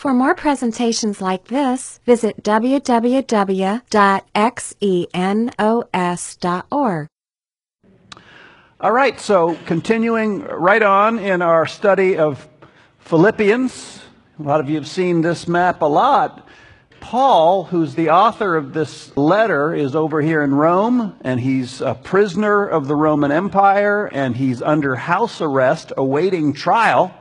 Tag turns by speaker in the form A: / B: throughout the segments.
A: For more presentations like this, visit www.xenos.org.
B: All right, so continuing right on in our study of Philippians. A lot of you have seen this map a lot. Paul, who's the author of this letter, is over here in Rome, and he's a prisoner of the Roman Empire, and he's under house arrest awaiting trial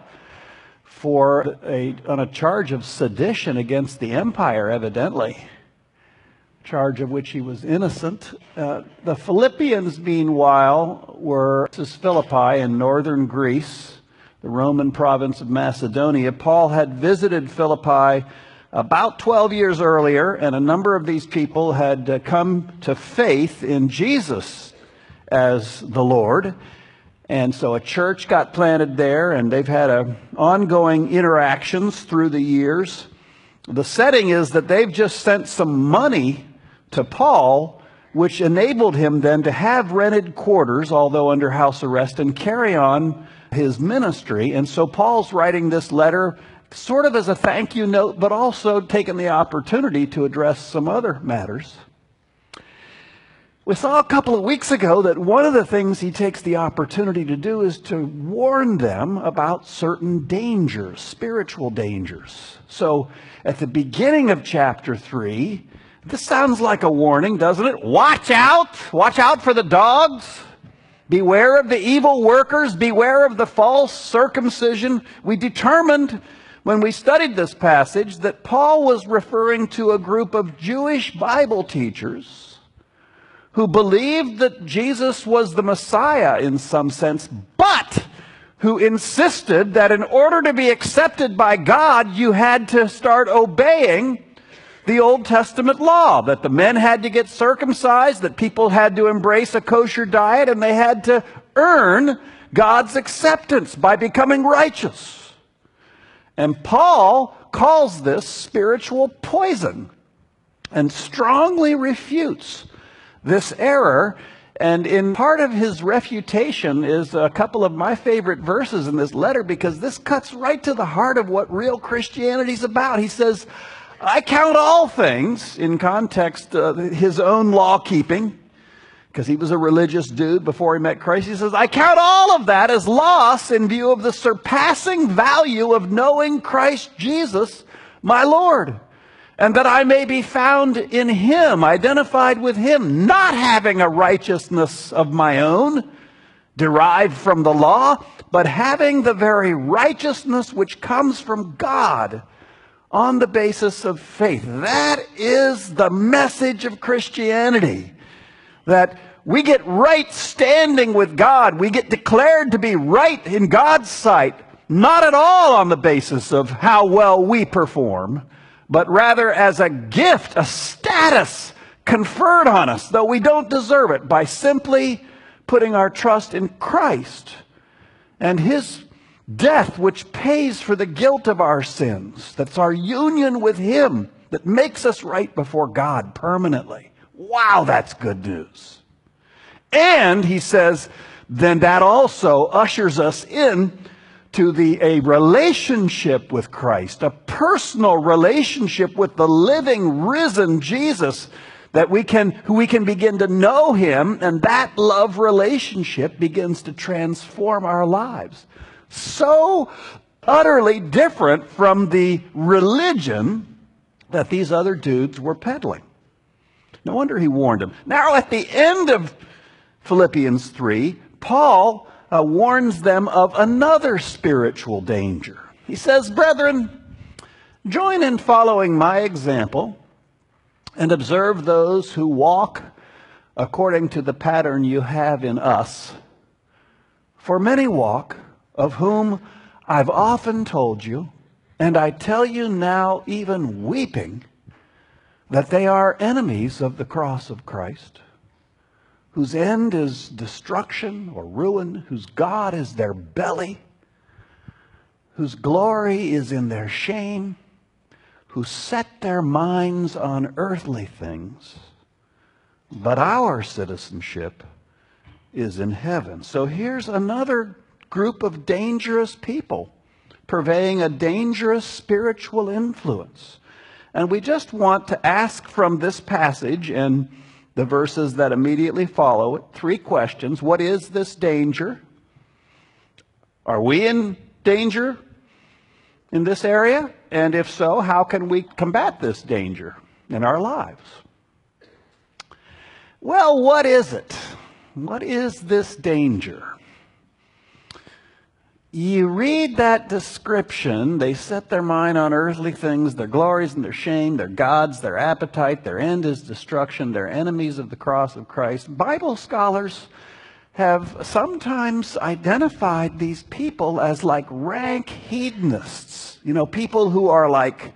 B: on a charge of sedition against the empire, evidently. Charge of which he was innocent. The Philippians, meanwhile, were Philippi in northern Greece, the Roman province of Macedonia. Paul had visited Philippi about 12 years earlier, and a number of these people had come to faith in Jesus as the Lord. And so a church got planted there, and they've had ongoing interactions through the years. The setting is that they've just sent some money to Paul, which enabled him then to have rented quarters, although under house arrest, and carry on his ministry. And so Paul's writing this letter sort of as a thank you note, but also taking the opportunity to address some other matters. We saw a couple of weeks ago that one of the things he takes the opportunity to do is to warn them about certain dangers, spiritual dangers. So at the beginning of chapter 3, this sounds like a warning, doesn't it? Watch out! Watch out for the dogs! Beware of the evil workers! Beware of the false circumcision! We determined when we studied this passage that Paul was referring to a group of Jewish Bible teachers who believed that Jesus was the Messiah in some sense, but who insisted that in order to be accepted by God, you had to start obeying the Old Testament law, that the men had to get circumcised, that people had to embrace a kosher diet, and they had to earn God's acceptance by becoming righteous. And Paul calls this spiritual poison and strongly refutes this error. And in part of his refutation is a couple of my favorite verses in this letter, because this cuts right to the heart of what real Christianity is about. He says, I count all things, in context, his own law keeping, because he was a religious dude before he met Christ. He says, I count all of that as loss in view of the surpassing value of knowing Christ Jesus, my Lord, and that I may be found in him, identified with him, not having a righteousness of my own, derived from the law, but having the very righteousness which comes from God on the basis of faith. That is the message of Christianity. That we get right standing with God. We get declared to be right in God's sight, not at all on the basis of how well we perform, but rather as a gift, a status conferred on us, though we don't deserve it, by simply putting our trust in Christ and his death, which pays for the guilt of our sins. That's our union with him that makes us right before God permanently. Wow, that's good news. And he says, then that also ushers us in to a relationship with Christ, a personal relationship with the living, risen Jesus, that we can begin to know him, and that love relationship begins to transform our lives. So utterly different from the religion that these other dudes were peddling. No wonder he warned them. Now at the end of Philippians 3, Paul warns them of another spiritual danger. He says, brethren, join in following my example and observe those who walk according to the pattern you have in us. For many walk, of whom I've often told you, and I tell you now even weeping, that they are enemies of the cross of Christ, whose end is destruction or ruin, whose God is their belly, whose glory is in their shame, who set their minds on earthly things, but our citizenship is in heaven. So here's another group of dangerous people purveying a dangerous spiritual influence. And we just want to ask from this passage and the verses that immediately follow it 3 questions. What is this danger? Are we in danger in this area? And if so, how can we combat this danger in our lives? Well, what is it? What is this danger? You read that description, they set their mind on earthly things, their glories and their shame, their gods, their appetite, their end is destruction, they're enemies of the cross of Christ. Bible scholars have sometimes identified these people as like rank hedonists. People who are like,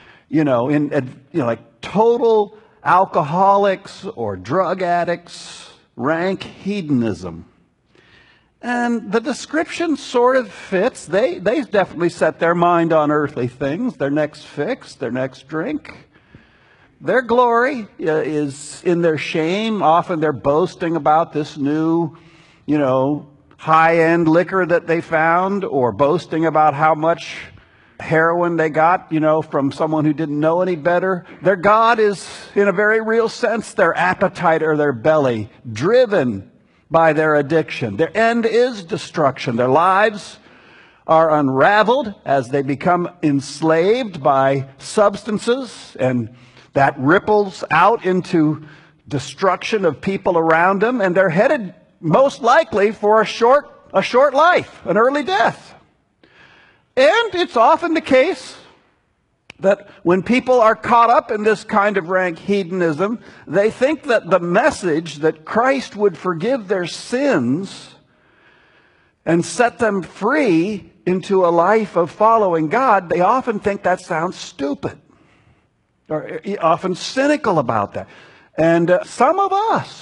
B: like total alcoholics or drug addicts, rank hedonism. And the description sort of fits. They definitely set their mind on earthly things, their next fix, their next drink. Their glory is in their shame. Often they're boasting about this new, high-end liquor that they found, or boasting about how much heroin they got, from someone who didn't know any better. Their God is, in a very real sense, their appetite or their belly, driven by their addiction. Their end is destruction. Their lives are unraveled as they become enslaved by substances, and that ripples out into destruction of people around them, and they're headed most likely for a short life, an early death. And it's often the case that when people are caught up in this kind of rank hedonism, they think that the message that Christ would forgive their sins and set them free into a life of following God, they often think that sounds stupid, or often cynical about that. And some of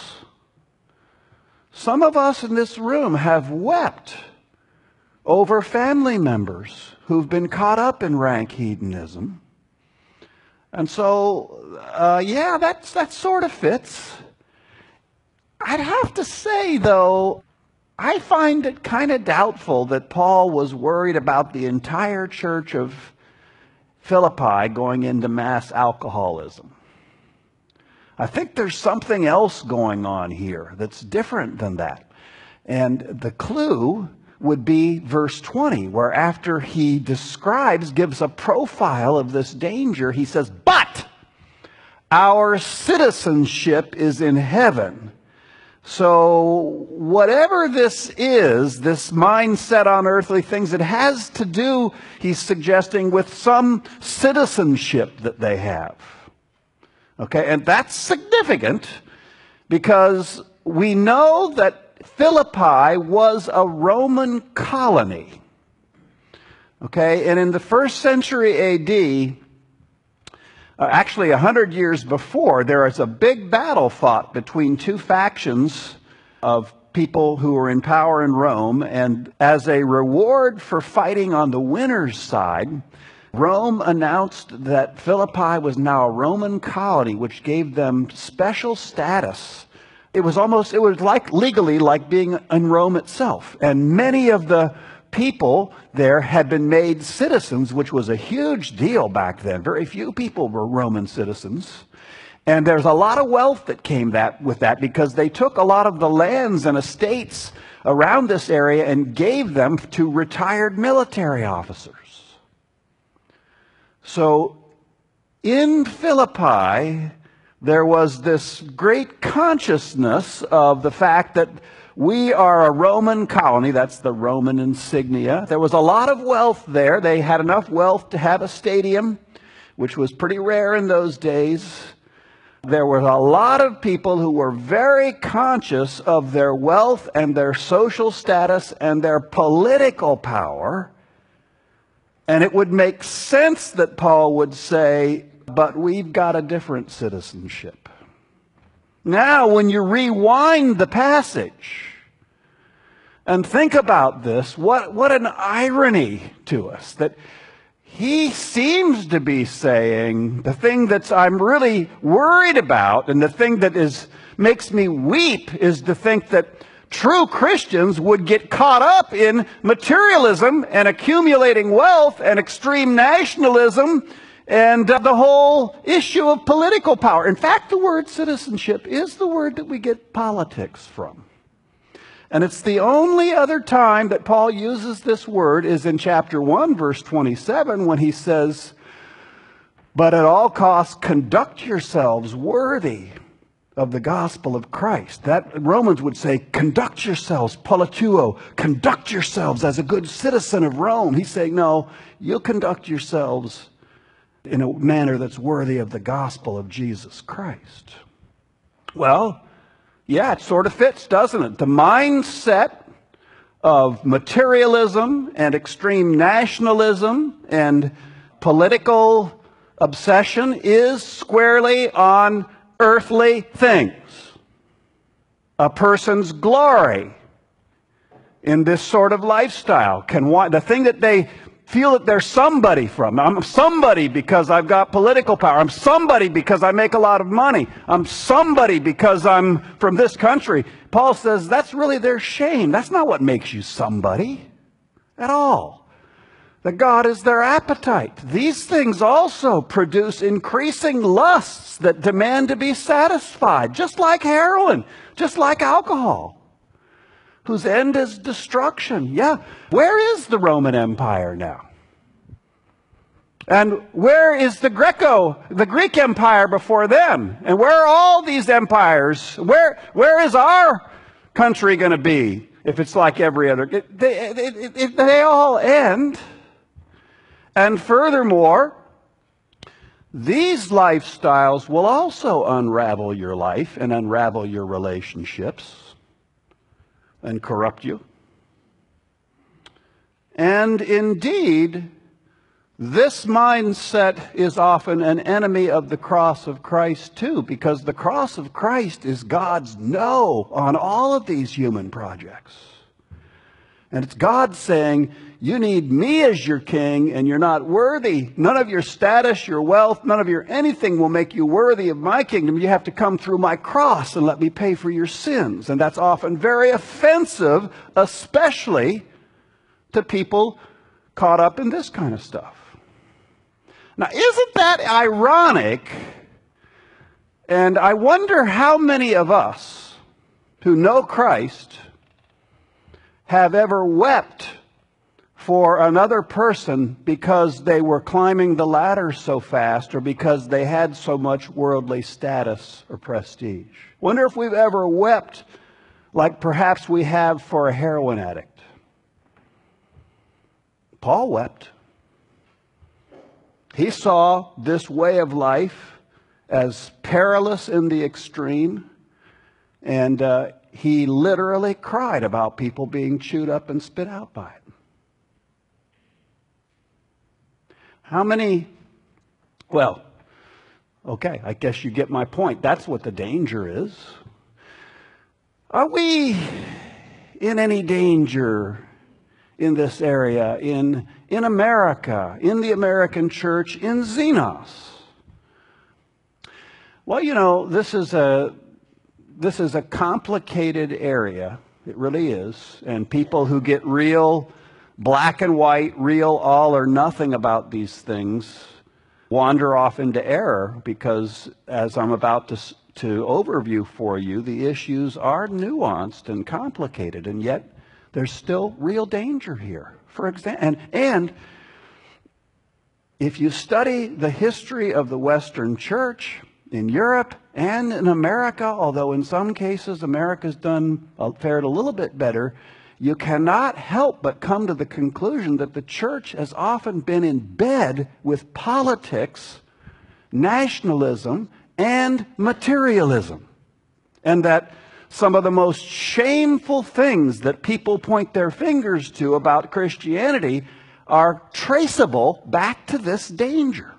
B: us in this room have wept over family members who've been caught up in rank hedonism. And so, that sort of fits. I'd have to say, though, I find it kind of doubtful that Paul was worried about the entire church of Philippi going into mass alcoholism. I think there's something else going on here that's different than that. And the clue would be verse 20, where after he gives a profile of this danger, he says, "But our citizenship is in heaven." So whatever this is, this mindset on earthly things, it has to do, he's suggesting, with some citizenship that they have. Okay, and that's significant because we know that Philippi was a Roman colony. Okay, and in the 1st century AD, actually 100 years before, there was a big battle fought between 2 factions of people who were in power in Rome. And as a reward for fighting on the winner's side, Rome announced that Philippi was now a Roman colony, which gave them special status. It was legally like being in Rome itself. And many of the people there had been made citizens, which was a huge deal back then. Very few people were Roman citizens. And there's a lot of wealth that came with that, because they took a lot of the lands and estates around this area and gave them to retired military officers. So in Philippi, there was this great consciousness of the fact that we are a Roman colony. That's the Roman insignia. There was a lot of wealth there. They had enough wealth to have a stadium, which was pretty rare in those days. There were a lot of people who were very conscious of their wealth and their social status and their political power. And it would make sense that Paul would say, but we've got a different citizenship. Now, when you rewind the passage and think about this, what an irony to us that he seems to be saying the thing that I'm really worried about, and the thing that makes me weep, is to think that true Christians would get caught up in materialism and accumulating wealth and extreme nationalism and the whole issue of political power. In fact, the word citizenship is the word that we get politics from. And it's the only other time that Paul uses this word is in chapter 1, verse 27, when he says, "But at all costs conduct yourselves worthy of the gospel of Christ." That Romans would say, conduct yourselves, polituo, conduct yourselves as a good citizen of Rome. He's saying, no, you'll conduct yourselves in a manner that's worthy of the gospel of Jesus Christ. Well, yeah, it sort of fits, doesn't it? The mindset of materialism and extreme nationalism and political obsession is squarely on earthly things. A person's glory in this sort of lifestyle can want the thing that they feel that they're somebody from. I'm somebody because I've got political power. I'm somebody because I make a lot of money. I'm somebody because I'm from this country. Paul says that's really their shame. That's not what makes you somebody at all. That God is their appetite. These things also produce increasing lusts that demand to be satisfied, just like heroin, just like alcohol, whose end is destruction. Yeah, where is the Roman Empire now? And where is the Greek Empire before them? And where are all these empires? Where is our country going to be if it's like every other? They all end. And furthermore, these lifestyles will also unravel your life and unravel your relationships and corrupt you. And indeed, this mindset is often an enemy of the cross of Christ too, because the cross of Christ is God's no on all of these human projects. And it's God saying, you need me as your king, and you're not worthy. None of your status, your wealth, none of your anything will make you worthy of my kingdom. You have to come through my cross and let me pay for your sins. And that's often very offensive, especially to people caught up in this kind of stuff. Now, isn't that ironic? And I wonder how many of us who know Christ have ever wept for another person because they were climbing the ladder so fast or because they had so much worldly status or prestige. Wonder if we've ever wept like perhaps we have for a heroin addict. Paul wept. He saw this way of life as perilous in the extreme, and he literally cried about people being chewed up and spit out by it. How many, well, okay, I guess you get my point. That's what the danger is. Are we in any danger in this area, in America, in the American church, in Xenos? Well, you know, this is a complicated area. It really is. And people who get real black and white, real all or nothing about these things wander off into error because, as I'm about to overview for you, the issues are nuanced and complicated, and yet there's still real danger here. For example, and if you study the history of the Western Church in Europe and in America, although in some cases America's fared a little bit better, you cannot help but come to the conclusion that the church has often been in bed with politics, nationalism, and materialism. And that some of the most shameful things that people point their fingers to about Christianity are traceable back to this danger.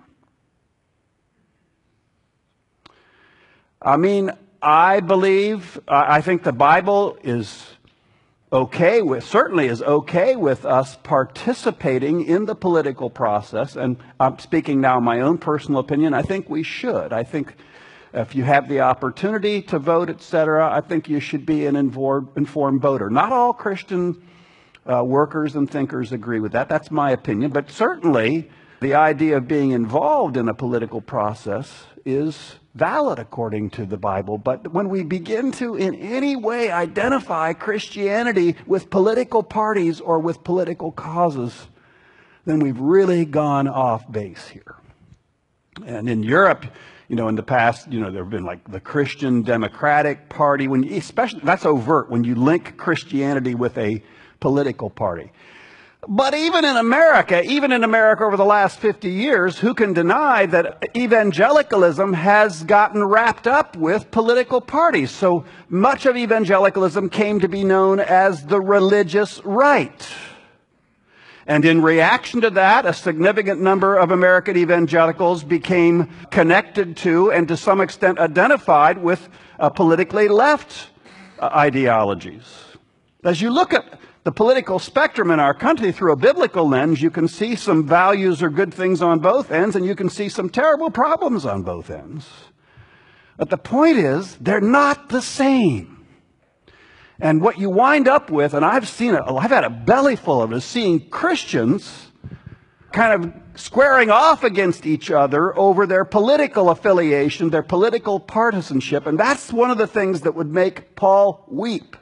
B: I mean, I think the Bible is certainly is okay with us participating in the political process. And I'm speaking now my own personal opinion. I think we should. I think if you have the opportunity to vote, etc., I think you should be an informed voter. Not all Christian workers and thinkers agree with that. That's my opinion. But certainly, the idea of being involved in a political process is valid according to the Bible. But when we begin to in any way identify Christianity with political parties or with political causes, then we've really gone off base here. And in Europe, in the past, there have been like the Christian Democratic Party, especially that's overt when you link Christianity with a political party. But even in America over the last 50 years, who can deny that evangelicalism has gotten wrapped up with political parties? So much of evangelicalism came to be known as the religious right. And in reaction to that, a significant number of American evangelicals became connected to and to some extent identified with politically left ideologies. As you look at the political spectrum in our country through a biblical lens, you can see some values or good things on both ends, and you can see some terrible problems on both ends. But the point is, they're not the same. And what you wind up with, and I've had a belly full of it, is seeing Christians kind of squaring off against each other over their political affiliation, their political partisanship, and that's one of the things that would make Paul weep.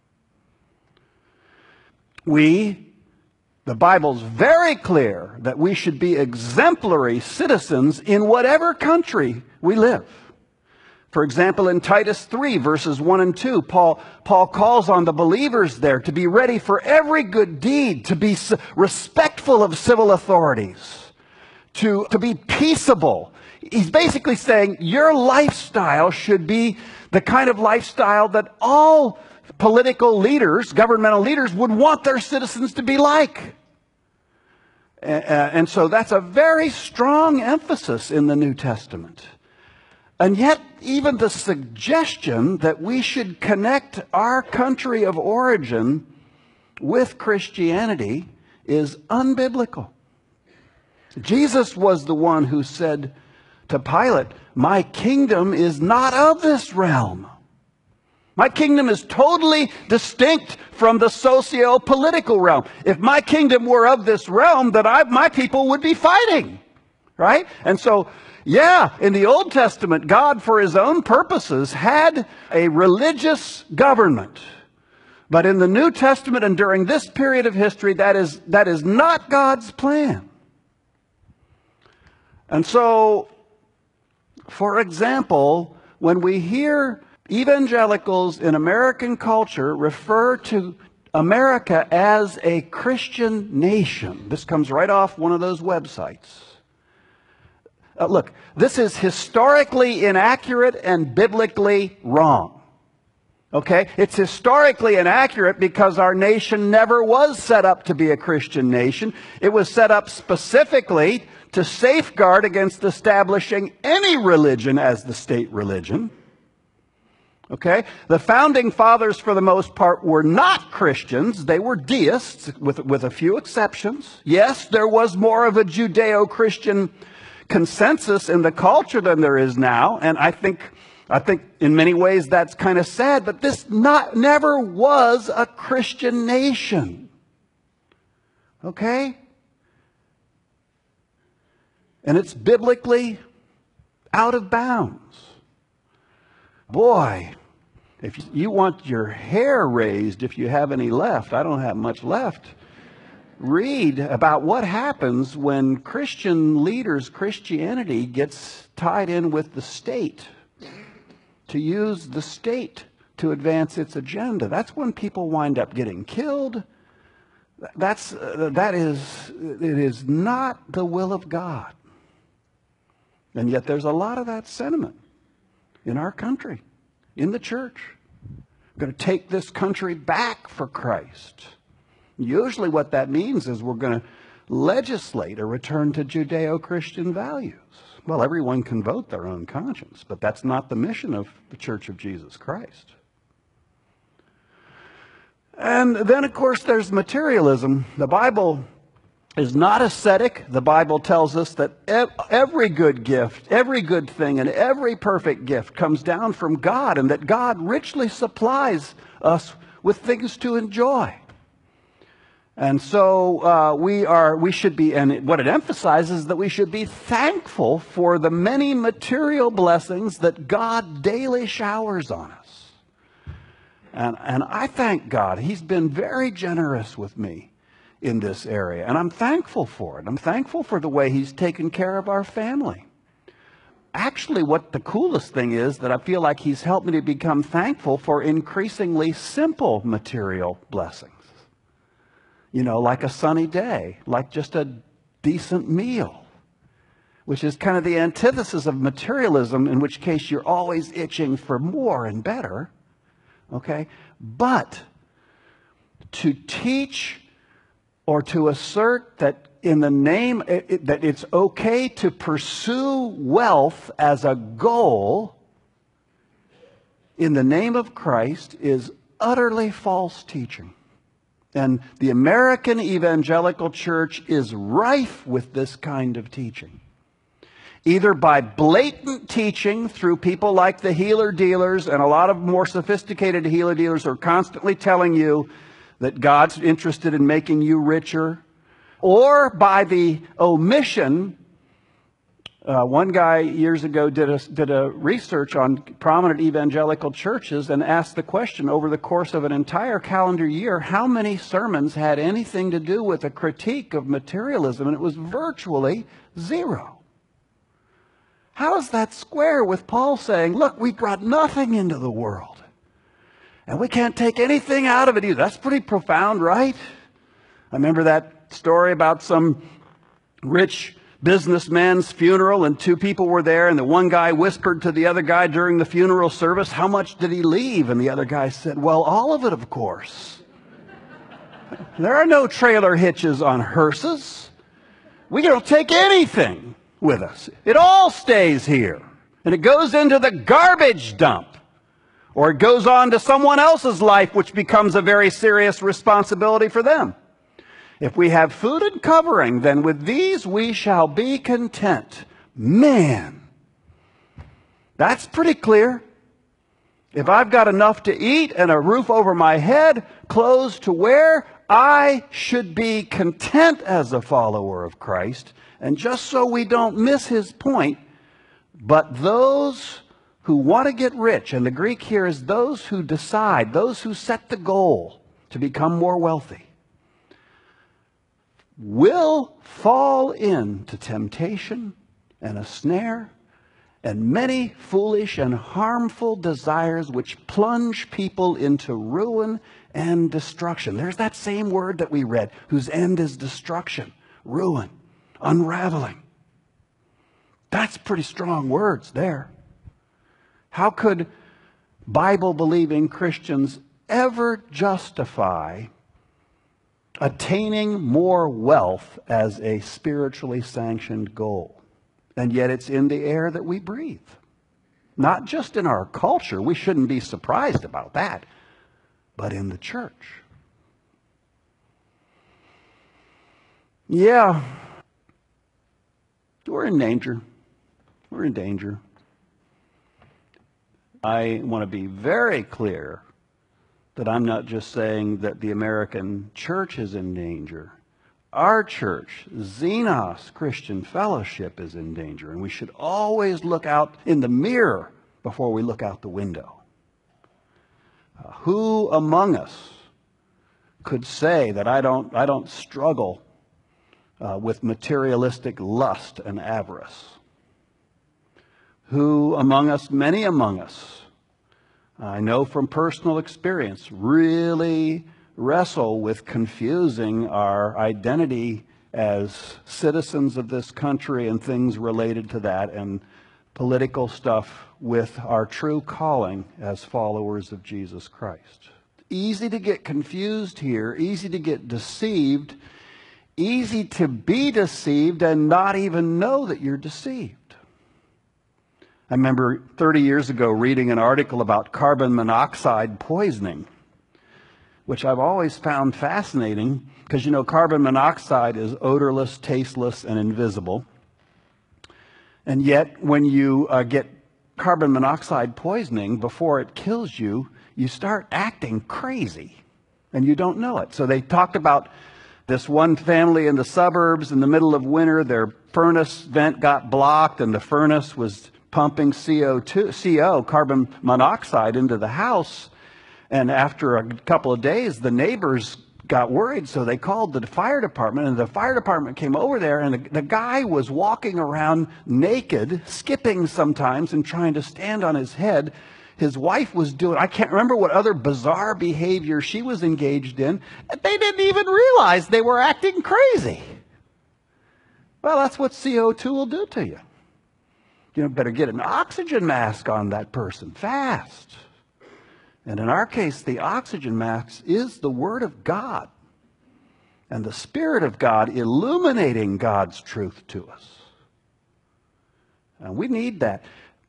B: The Bible's very clear that we should be exemplary citizens in whatever country we live. For example, in Titus 3, verses 1 and 2, Paul calls on the believers there to be ready for every good deed, to be respectful of civil authorities, to be peaceable. He's basically saying your lifestyle should be the kind of lifestyle that all political leaders, governmental leaders, would want their citizens to be like. And so that's a very strong emphasis in the New Testament. And yet, even the suggestion that we should connect our country of origin with Christianity is unbiblical. Jesus was the one who said to Pilate, "My kingdom is not of this realm." My kingdom is totally distinct from the socio-political realm. If my kingdom were of this realm, then my people would be fighting, right? And so, in the Old Testament, God, for his own purposes, had a religious government. But in the New Testament and during this period of history, that is not God's plan. And so, for example, when we hear evangelicals in American culture refer to America as a Christian nation. This comes right off one of those websites. Look, this is historically inaccurate and biblically wrong. Okay? It's historically inaccurate because our nation never was set up to be a Christian nation. It was set up specifically to safeguard against establishing any religion as the state religion. Okay? The founding fathers, for the most part, were not Christians. They were deists, with a few exceptions. Yes, there was more of a Judeo-Christian consensus in the culture than there is now, and I think in many ways that's kind of sad, but this never was a Christian nation. Okay? And it's biblically out of bounds. Boy, if you want your hair raised, if you have any left, I don't have much left, read about what happens when Christian leaders' Christianity gets tied in with the state, to use the state to advance its agenda. That's when people wind up getting killed. It is not the will of God. And yet there's a lot of that sentiment in our country, in the church. We're going to take this country back for Christ. Usually what that means is we're going to legislate a return to Judeo-Christian values. Well, everyone can vote their own conscience, but that's not the mission of the Church of Jesus Christ. And then, of course, there's materialism. The Bible is not ascetic. The Bible tells us that every good gift, every good thing, and every perfect gift comes down from God, and that God richly supplies us with things to enjoy. And so we should be, and what it emphasizes is that we should be thankful for the many material blessings that God daily showers on us. And I thank God. He's been very generous with me in this area, and I'm thankful for it. I'm thankful for the way He's taken care of our family. Actually, what the coolest thing is that I feel like He's helped me to become thankful for increasingly simple material blessings. You know, like a sunny day, like just a decent meal, which is kind of the antithesis of materialism, in which case you're always itching for more and better. Okay? But to teach or to assert that in the name, that it's okay to pursue wealth as a goal in the name of Christ is utterly false teaching. And the American evangelical church is rife with this kind of teaching. Either by blatant teaching through people like the healer dealers, and a lot of more sophisticated healer dealers are constantly telling you that God's interested in making you richer, or by the omission. One guy years ago did a research on prominent evangelical churches and asked the question, over the course of an entire calendar year, how many sermons had anything to do with a critique of materialism? And it was virtually zero. How does that square with Paul saying, look, we brought nothing into the world, and we can't take anything out of it either? That's pretty profound, right? I remember that story about some rich businessman's funeral, and two people were there, and the one guy whispered to the other guy during the funeral service, how much did he leave? And the other guy said, well, all of it, of course. There are no trailer hitches on hearses. We don't take anything with us. It all stays here, and it goes into the garbage dump, or it goes on to someone else's life, which becomes a very serious responsibility for them. If we have food and covering, then with these we shall be content. Man, that's pretty clear. If I've got enough to eat and a roof over my head, clothes to wear, I should be content as a follower of Christ. And just so we don't miss his point, but those who want to get rich, and the Greek here is those who decide, those who set the goal to become more wealthy, will fall into temptation and a snare and many foolish and harmful desires which plunge people into ruin and destruction. There's that same word that we read, whose end is destruction, ruin, unraveling. That's pretty strong words there. How could Bible-believing Christians ever justify attaining more wealth as a spiritually sanctioned goal? And yet it's in the air that we breathe. Not just in our culture, we shouldn't be surprised about that, but in the church. Yeah, we're in danger. We're in danger. I want to be very clear that I'm not just saying that the American church is in danger. Our church, Xenos Christian Fellowship, is in danger, and we should always look out in the mirror before we look out the window. Who among us could say that I don't struggle with materialistic lust and avarice? Who among us, many among us, I know from personal experience, really wrestle with confusing our identity as citizens of this country and things related to that, and political stuff, with our true calling as followers of Jesus Christ. Easy to get confused here, easy to get deceived, easy to be deceived and not even know that you're deceived. I remember 30 years ago reading an article about carbon monoxide poisoning, which I've always found fascinating because, you know, carbon monoxide is odorless, tasteless, and invisible. And yet, when you get carbon monoxide poisoning, before it kills you, you start acting crazy, and you don't know it. So they talked about this one family in the suburbs in the middle of winter. Their furnace vent got blocked, and the furnace was pumping CO, carbon monoxide, into the house. And after a couple of days, the neighbors got worried, so they called the fire department, and the fire department came over there, and the guy was walking around naked, skipping sometimes and trying to stand on his head. His wife was doing, I can't remember what other bizarre behavior she was engaged in. They didn't even realize they were acting crazy. Well, that's what CO2 will do to you. You better get an oxygen mask on that person fast. And in our case, the oxygen mask is the Word of God and the Spirit of God illuminating God's truth to us. And we need that.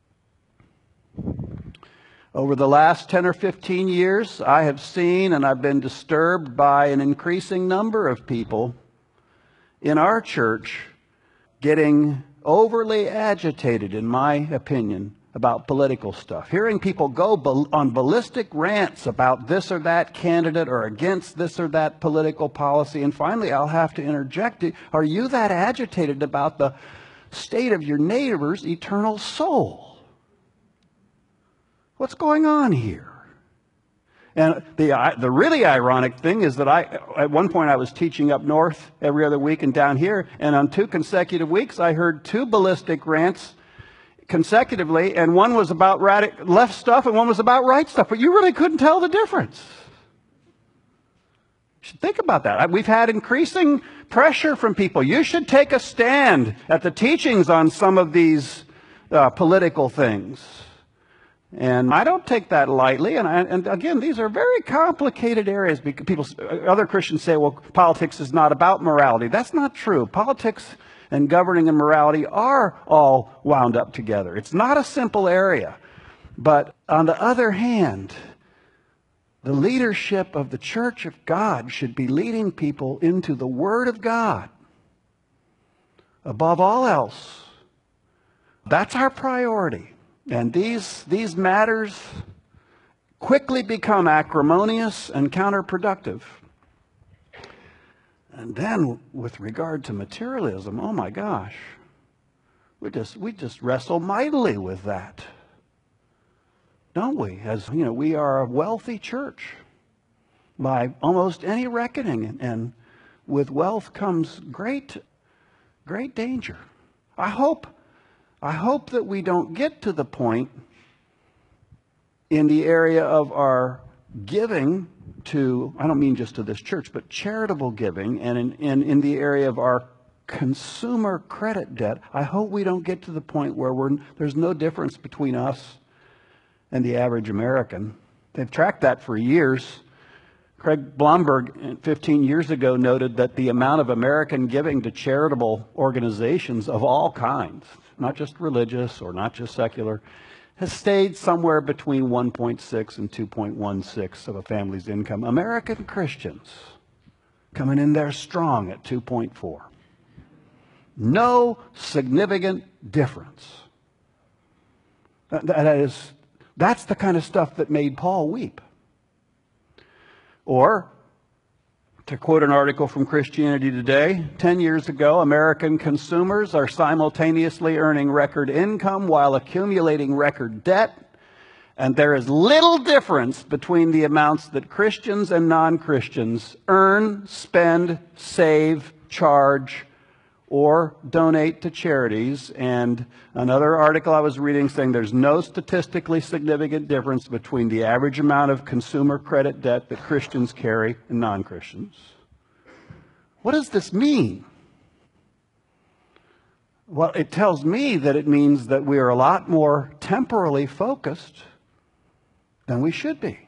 B: Over the last 10 or 15 years, I have seen and I've been disturbed by an increasing number of people in our church getting overly agitated, in my opinion, about political stuff. Hearing people go on ballistic rants about this or that candidate or against this or that political policy. And finally, I'll have to interject. Are you that agitated about the state of your neighbor's eternal soul? What's going on here? And the really ironic thing is that at one point I was teaching up north every other week and down here, and on 2 consecutive weeks I heard 2 ballistic rants consecutively, and one was about left stuff and one was about right stuff, but you really couldn't tell the difference. You should think about that. We've had increasing pressure from people. You should take a stand at the teachings on some of these political things. And I don't take that lightly. And again, these are very complicated areas. Other Christians say, well, politics is not about morality. That's not true. Politics and governing and morality are all wound up together. It's not a simple area. But on the other hand, the leadership of the Church of God should be leading people into the Word of God above all else. That's our priority. And these matters quickly become acrimonious and counterproductive. And then, with regard to materialism, oh my gosh, we just wrestle mightily with that, don't we? As you know, we are a wealthy church by almost any reckoning, and with wealth comes great danger. I hope that we don't get to the point in the area of our giving to, I don't mean just to this church, but charitable giving, and in the area of our consumer credit debt, I hope we don't get to the point where there's no difference between us and the average American. They've tracked that for years. Craig Blomberg 15 years ago noted that the amount of American giving to charitable organizations of all kinds, not just religious or not just secular, has stayed somewhere between 1.6 and 2.16 of a family's income. American Christians coming in there strong at 2.4. No significant difference. That's the kind of stuff that made Paul weep. Or, to quote an article from Christianity Today, 10 years ago, American consumers are simultaneously earning record income while accumulating record debt, and there is little difference between the amounts that Christians and non-Christians earn, spend, save, charge, or donate to charities. And another article I was reading saying there's no statistically significant difference between the average amount of consumer credit debt that Christians carry and non-Christians. What does this mean? Well, it tells me that it means that we are a lot more temporally focused than we should be.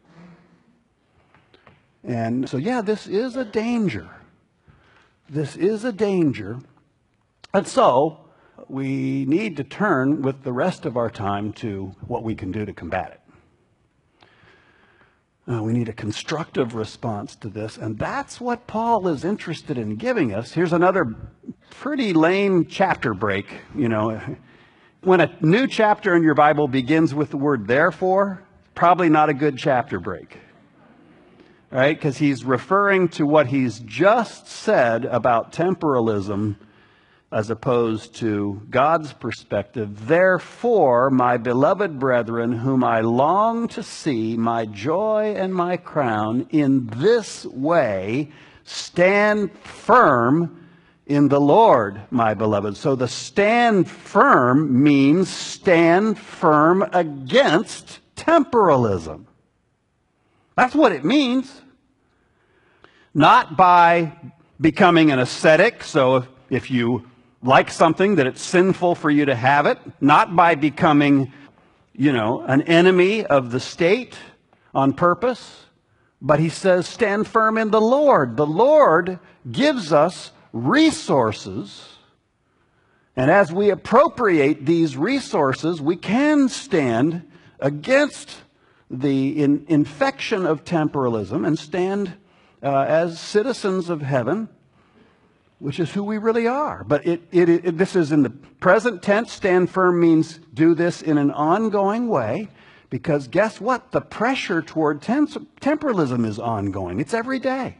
B: And so, yeah, this is a danger. This is a danger. And so, we need to turn with the rest of our time to what we can do to combat it. We need a constructive response to this, and that's what Paul is interested in giving us. Here's another pretty lame chapter break. When a new chapter in your Bible begins with the word therefore, probably not a good chapter break, right? Because he's referring to what he's just said about temporalism as opposed to God's perspective. Therefore, my beloved brethren, whom I long to see, my joy and my crown, in this way stand firm in the Lord, my beloved. So the stand firm means stand firm against temporalism. That's what it means. Not by becoming an ascetic, so if you like something that it's sinful for you to have it, not by becoming, an enemy of the state on purpose, but he says stand firm in the Lord. The Lord gives us resources, and as we appropriate these resources, we can stand against the infection of temporalism and stand as citizens of heaven, which is who we really are. But this is in the present tense. Stand firm means do this in an ongoing way, because guess what? The pressure toward temporalism is ongoing. It's every day.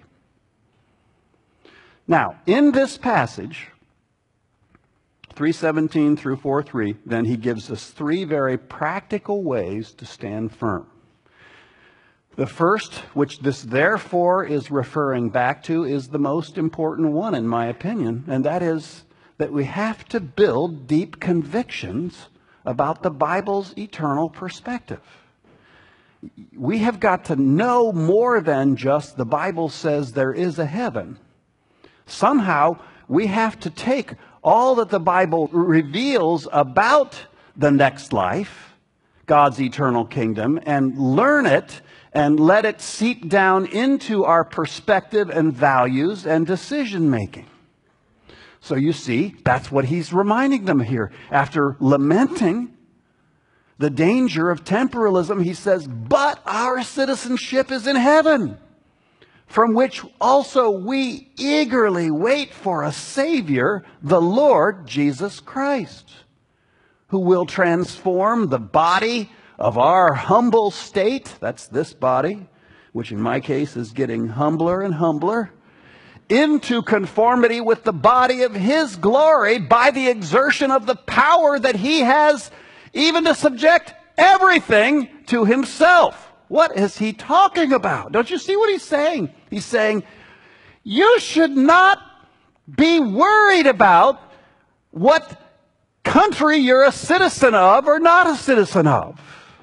B: Now, in this passage, 3:17 through 4:3, then he gives us three very practical ways to stand firm. The first, which this therefore is referring back to, is the most important one, in my opinion, and that is that we have to build deep convictions about the Bible's eternal perspective. We have got to know more than just the Bible says there is a heaven. Somehow, we have to take all that the Bible reveals about the next life, God's eternal kingdom, and learn it and let it seep down into our perspective and values and decision making. So you see, that's what he's reminding them here. After lamenting the danger of temporalism, he says, but our citizenship is in heaven, from which also we eagerly wait for a Savior, the Lord Jesus Christ, who will transform the body of our humble state, that's this body, which in my case is getting humbler and humbler, into conformity with the body of His glory by the exertion of the power that He has even to subject everything to Himself. What is he talking about? Don't you see what he's saying? He's saying, you should not be worried about what country you're a citizen of or not a citizen of.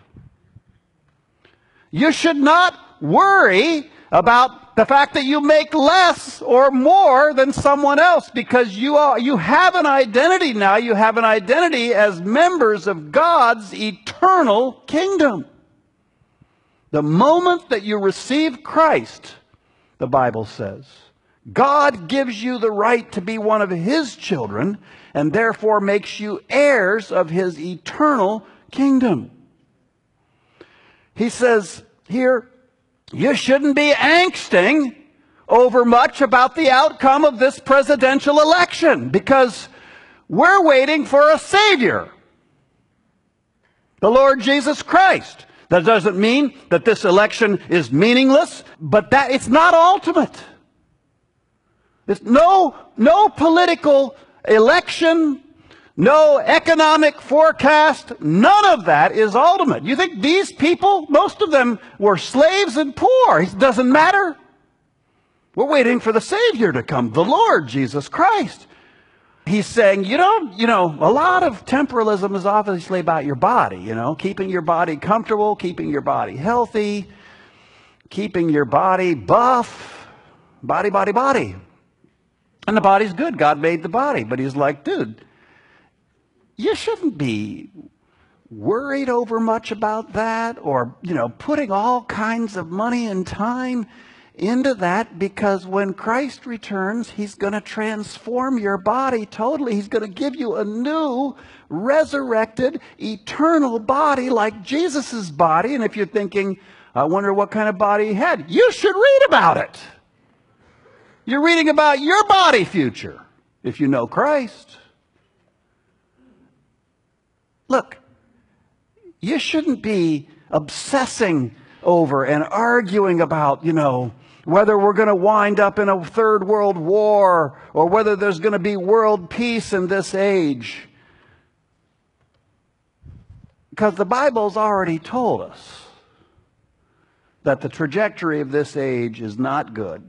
B: You should not worry about the fact that you make less or more than someone else, because you have an identity now. You have an identity as members of God's eternal kingdom. The moment that you receive Christ, the Bible says, God gives you the right to be one of His children and therefore makes you heirs of His eternal kingdom. He says here, you shouldn't be angsting over much about the outcome of this presidential election, because we're waiting for a Savior, the Lord Jesus Christ. That doesn't mean that this election is meaningless, but that it's not ultimate. There's no political election, no economic forecast, none of that is ultimate. You think these people, most of them were slaves and poor? It doesn't matter. We're waiting for the Savior to come, the Lord Jesus Christ. He's saying, a lot of temporalism is obviously about your body, keeping your body comfortable, keeping your body healthy, keeping your body buff, body. And the body's good. God made the body. But he's like, dude, you shouldn't be worried over much about that, or, putting all kinds of money and time into that, because when Christ returns, He's going to transform your body totally. He's going to give you a new, resurrected, eternal body like Jesus' body. And if you're thinking, I wonder what kind of body he had. You should read about it. You're reading about your body future if you know Christ. Look, you shouldn't be obsessing over and arguing about, whether we're going to wind up in a third world war or whether there's going to be world peace in this age. Because the Bible's already told us that the trajectory of this age is not good.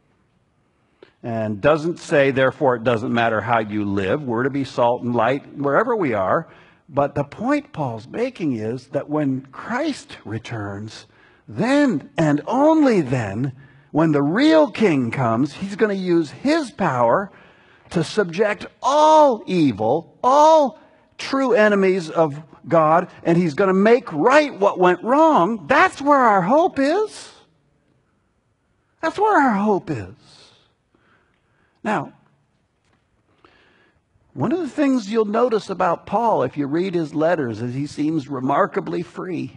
B: And doesn't say, therefore, it doesn't matter how you live. We're to be salt and light wherever we are. But the point Paul's making is that when Christ returns, then and only then, when the real king comes, he's going to use his power to subject all evil, all true enemies of God, and he's going to make right what went wrong. That's where our hope is. That's where our hope is. Now, one of the things you'll notice about Paul, if you read his letters, is he seems remarkably free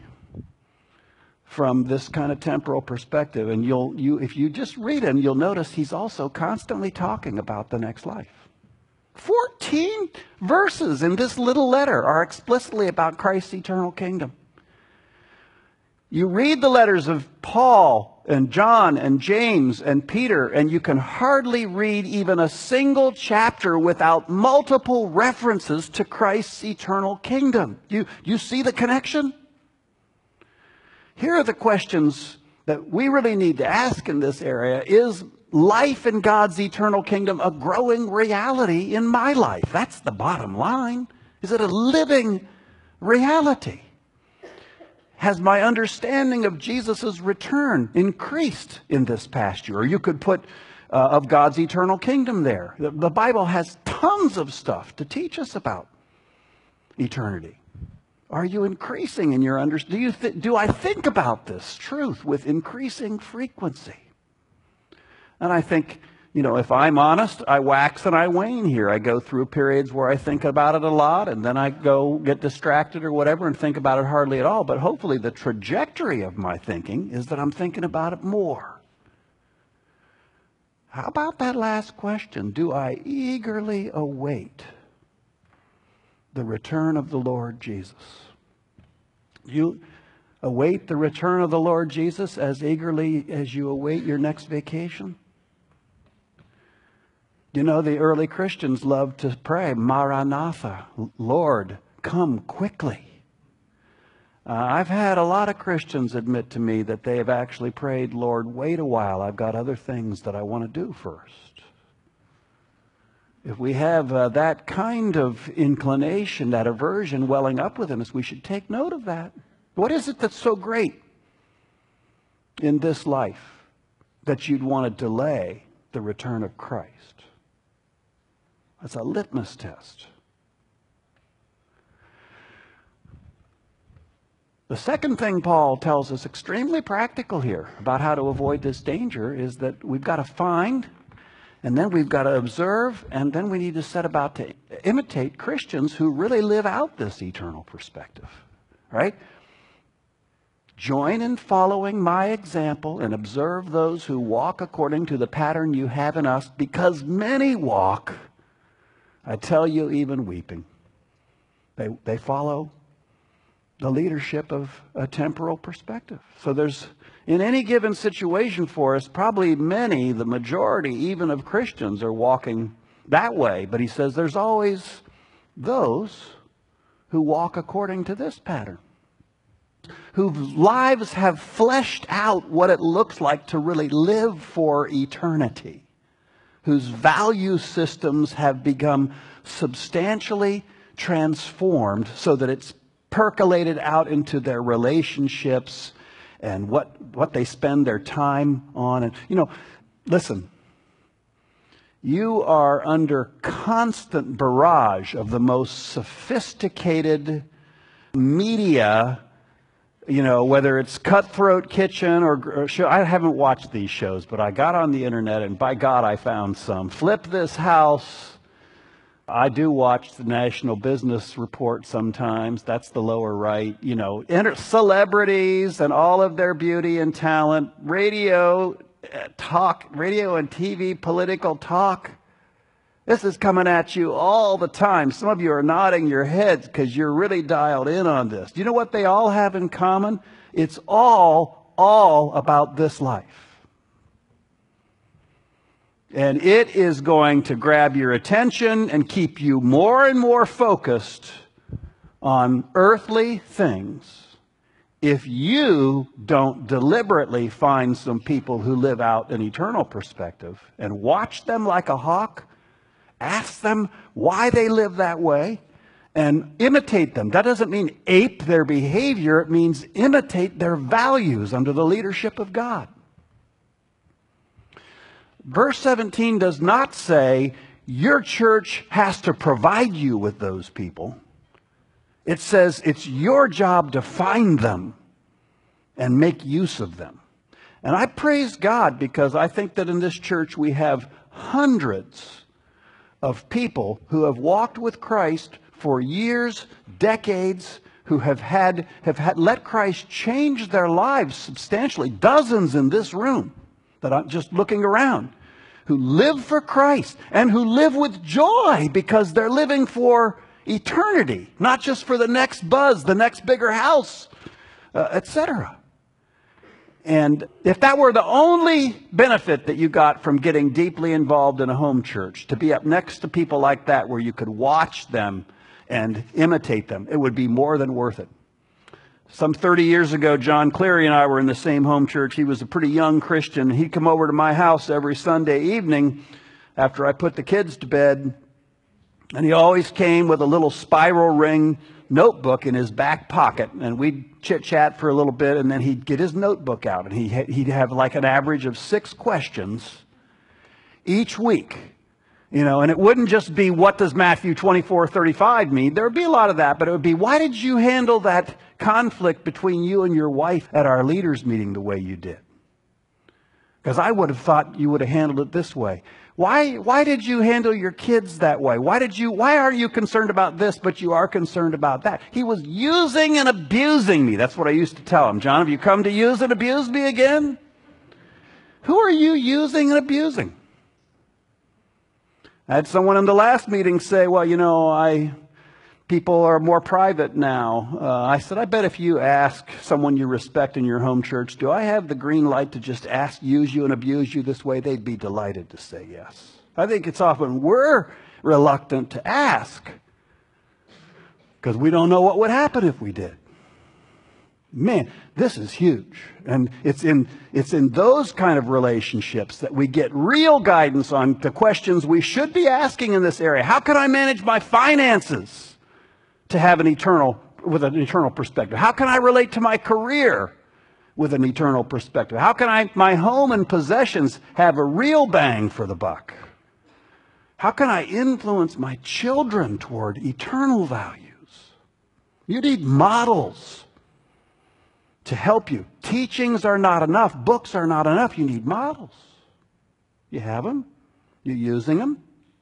B: from this kind of temporal perspective. And if you just read him, you'll notice he's also constantly talking about the next life. 14 verses in this little letter are explicitly about Christ's eternal kingdom. You read the letters of Paul and John and James and Peter, and you can hardly read even a single chapter without multiple references to Christ's eternal kingdom. You see the connection? Here are the questions that we really need to ask in this area. Is life in God's eternal kingdom a growing reality in my life? That's the bottom line. Is it a living reality? Has my understanding of Jesus' return increased in this past year? Or you could put of God's eternal kingdom there. The Bible has tons of stuff to teach us about eternity. Are you increasing in your understanding? Do I think about this truth with increasing frequency? And I think, if I'm honest, I wax and I wane here. I go through periods where I think about it a lot, and then I go get distracted or whatever and think about it hardly at all. But hopefully the trajectory of my thinking is that I'm thinking about it more. How about that last question? Do I eagerly await the return of the Lord Jesus? You await the return of the Lord Jesus as eagerly as you await your next vacation? The early Christians loved to pray, Maranatha, Lord, come quickly. I've had a lot of Christians admit to me that they have actually prayed, Lord, wait a while. I've got other things that I want to do first. If we have that kind of inclination, that aversion welling up within us, we should take note of that. What is it that's so great in this life that you'd want to delay the return of Christ? That's a litmus test. The second thing Paul tells us, extremely practical here, about how to avoid this danger is that we've got to find, and then we've got to observe, and then we need to set about to imitate Christians who really live out this eternal perspective. Right? Join in following my example and observe those who walk according to the pattern you have in us, because many walk, I tell you, even weeping. They follow the leadership of a temporal perspective. So there's, in any given situation for us, probably many, the majority even of Christians are walking that way. But he says there's always those who walk according to this pattern, whose lives have fleshed out what it looks like to really live for eternity, whose value systems have become substantially transformed so that it's percolated out into their relationships and what they spend their time on. And, listen, you are under constant barrage of the most sophisticated media, whether it's Cutthroat Kitchen or show. I haven't watched these shows, but I got on the internet and by God I found some. Flip This House, I do watch the National Business Report sometimes. That's the lower right. You know, celebrities and all of their beauty and talent, radio talk, radio and TV political talk. This is coming at you all the time. Some of you are nodding your heads because you're really dialed in on this. Do you know what they all have in common? It's all about this life. And it is going to grab your attention and keep you more and more focused on earthly things if you don't deliberately find some people who live out an eternal perspective and watch them like a hawk, ask them why they live that way, and imitate them. That doesn't mean ape their behavior. It means imitate their values under the leadership of God. Verse 17 does not say your church has to provide you with those people. It says it's your job to find them and make use of them. And I praise God because I think that in this church we have hundreds of people who have walked with Christ for years, decades, who have let Christ change their lives substantially. Dozens in this room that I'm just looking around, who live for Christ and who live with joy because they're living for eternity, not just for the next buzz, the next bigger house, etc. And if that were the only benefit that you got from getting deeply involved in a home church, to be up next to people like that where you could watch them and imitate them, it would be more than worth it. Some 30 years ago, John Cleary and I were in the same home church. He was a pretty young Christian. He'd come over to my house every Sunday evening after I put the kids to bed. And he always came with a little spiral ring notebook in his back pocket. And we'd chit-chat for a little bit, and then he'd get his notebook out. And he'd have like an average of 6 questions each week. You know, and it wouldn't just be, what does Matthew 24:35 mean? There would be a lot of that, but it would be, why did you handle that conflict between you and your wife at our leaders meeting the way you did? Because I would have thought you would have handled it this way. Why did you handle your kids that way? Why are you concerned about this, but you are concerned about that? He was using and abusing me. That's what I used to tell him. John, have you come to use and abuse me again? Who are you using and abusing? I had someone in the last meeting say, well, you know, people are more private now. I said, I bet if you ask someone you respect in your home church, do I have the green light to just use you and abuse you this way? They'd be delighted to say yes. I think it's often we're reluctant to ask because we don't know what would happen if we did. Man, this is huge. And it's in those kind of relationships that we get real guidance on the questions we should be asking in this area. How can I manage my finances to have with an eternal perspective? How can I relate to my career with an eternal perspective? How can my home and possessions have a real bang for the buck? How can I influence my children toward eternal values? You need models to help you. Teachings are not enough. Books are not enough. You need models. You have them? You using them?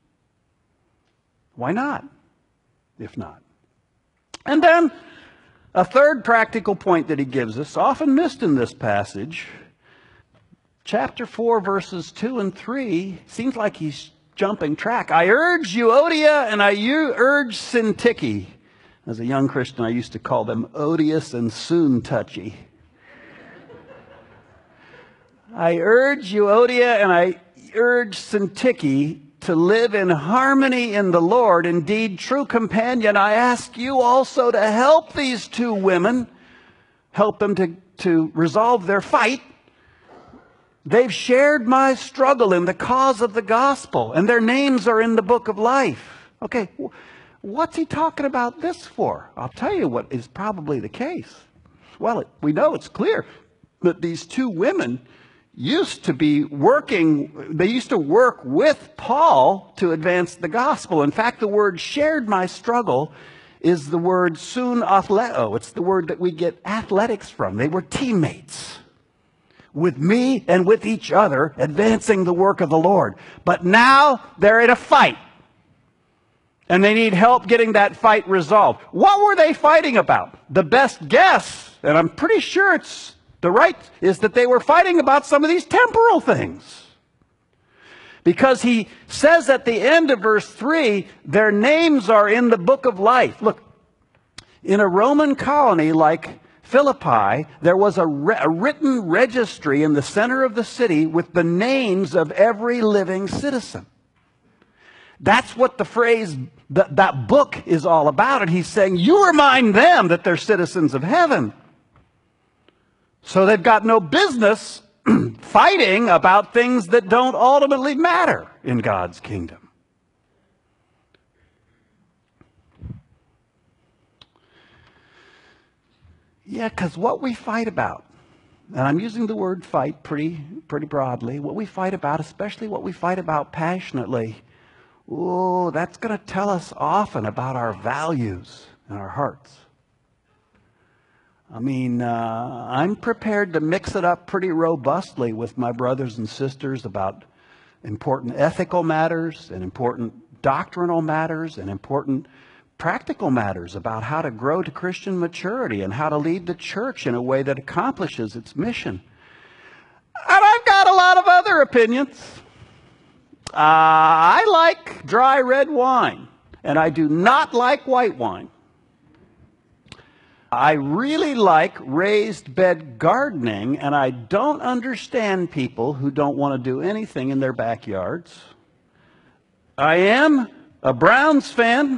B: Why not, if not? And then a third practical point that he gives us, often missed in this passage, chapter 4, verses 2 and 3, seems like he's jumping track. I urge Euodia and I urge Syntyche. As a young Christian, I used to call them odious and soon touchy. I urge Euodia and I urge Syntyche to live in harmony in the Lord. Indeed, true companion, I ask you also to help these 2 women, help them to resolve their fight. They've shared my struggle in the cause of the gospel, and their names are in the book of life. Okay, what's he talking about this for? I'll tell you what is probably the case. Well, we know it's clear that these 2 women used to work with Paul to advance the gospel. In fact, the word shared my struggle is the word sun athleo. It's the word that we get athletics from. They were teammates with me and with each other, advancing the work of the Lord. But now they're in a fight. And they need help getting that fight resolved. What were they fighting about? The best guess, and I'm pretty sure it's the right, is that they were fighting about some of these temporal things. Because he says at the end of verse 3, their names are in the book of life. Look, in a Roman colony like Philippi, there was a written registry in the center of the city with the names of every living citizen. That's what the phrase, that book is all about. And he's saying, you remind them that they're citizens of heaven. So they've got no business fighting about things that don't ultimately matter in God's kingdom. Yeah, because what we fight about, and I'm using the word fight pretty broadly, what we fight about, especially what we fight about passionately, oh, that's going to tell us often about our values and our hearts. I mean, I'm prepared to mix it up pretty robustly with my brothers and sisters about important ethical matters and important doctrinal matters and important practical matters about how to grow to Christian maturity and how to lead the church in a way that accomplishes its mission. And I've got a lot of other opinions. I like dry red wine, and I do not like white wine. I really like raised bed gardening, and I don't understand people who don't want to do anything in their backyards. I am a Browns fan.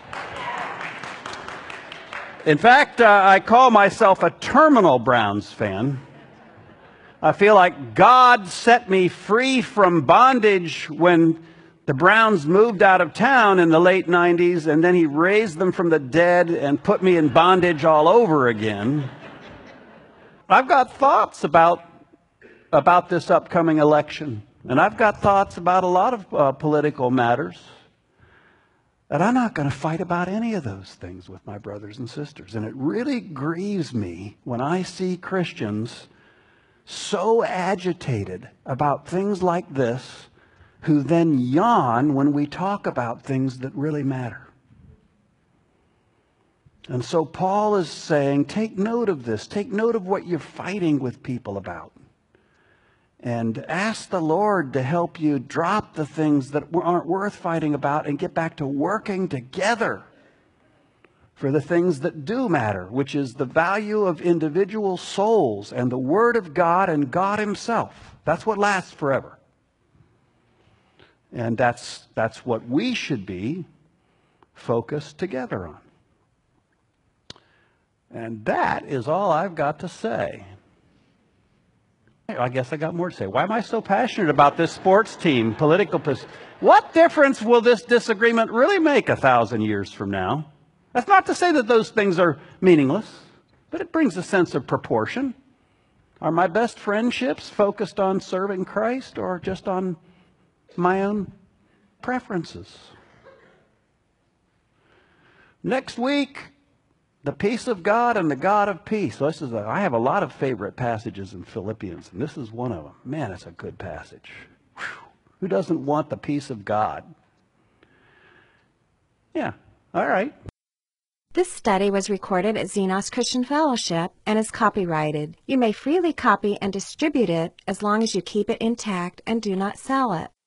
B: In fact, I call myself a terminal Browns fan. I feel like God set me free from bondage when the Browns moved out of town in the late 90s, and then he raised them from the dead and put me in bondage all over again. I've got thoughts about this upcoming election, and I've got thoughts about a lot of political matters. And I'm not going to fight about any of those things with my brothers and sisters. And it really grieves me when I see Christians so agitated about things like this, who then yawn when we talk about things that really matter. And so Paul is saying, take note of this. Take note of what you're fighting with people about. And ask the Lord to help you drop the things that aren't worth fighting about and get back to working together for the things that do matter, which is the value of individual souls and the Word of God and God Himself. That's what lasts forever. And that's what we should be focused together on. And that is all I've got to say. I guess I got more to say. Why am I so passionate about this sports team, What difference will this disagreement really make 1,000 years from now? That's not to say that those things are meaningless, but it brings a sense of proportion. Are my best friendships focused on serving Christ or just on my own preferences? Next week, the peace of God and the God of peace. So I have a lot of favorite passages in Philippians, and this is one of them. Man, it's a good passage. Whew. Who doesn't want the peace of God? Yeah, all right.
A: This study was recorded at Xenos Christian Fellowship and is copyrighted. You may freely copy and distribute it as long as you keep it intact and do not sell it.